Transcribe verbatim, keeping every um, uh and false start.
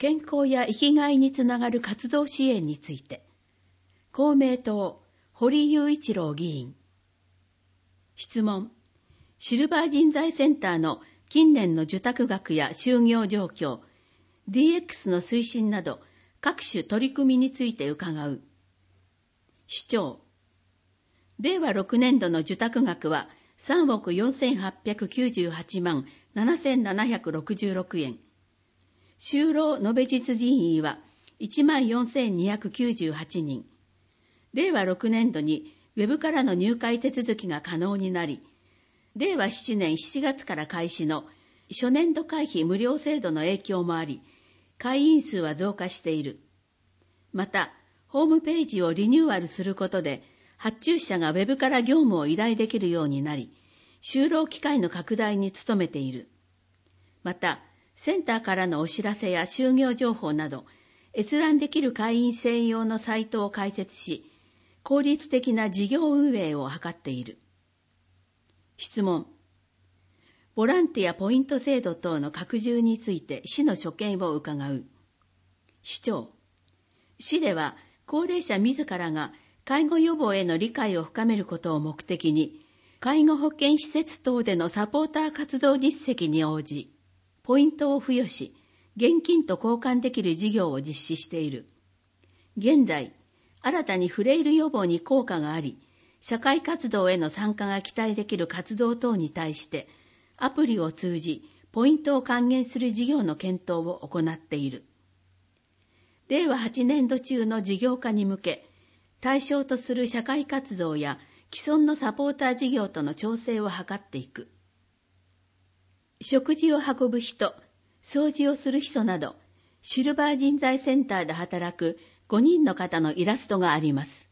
健康や生きがいにつながる活動支援について、公明党、堀雄一郎議員。質問。シルバー人材センターの近年の受託額や就業状況、ディーエックス の推進など各種取り組みについて伺う。市長。れいわろくねんどの受託額はさんおくよんせんはっぴゃくきゅうじゅうはちまんななせんななひゃくろくじゅうろくえん。就労延べ実人員はいちまんよんせんにひゃくきゅうじゅうはちにん。れいわろくねんどにウェブからの入会手続きが可能になり、れいわななねんしちがつから開始の初年度会費無料制度の影響もあり、会員数は増加している。また、ホームページをリニューアルすることで、発注者がウェブから業務を依頼できるようになり、就労機会の拡大に努めている。また、センターからのお知らせや就業情報など、閲覧できる会員専用のサイトを開設し、効率的な事業運営を図っている。質問。ボランティアポイント制度等の拡充について市の所見を伺う。市長。市では高齢者自らが介護予防への理解を深めることを目的に、介護保健施設等でのサポーター活動実績に応じ、ポイントを付与し、現金と交換できる事業を実施している。現在、新たにフレイル予防に効果があり、社会活動への参加が期待できる活動等に対して、アプリを通じ、ポイントを還元する事業の検討を行っている。れいわはちねんど中の事業化に向け、対象とする社会活動や既存のサポーター事業との調整を図っていく。食事を運ぶ人、掃除をする人など、シルバー人材センターで働くごにんの方のイラストがあります。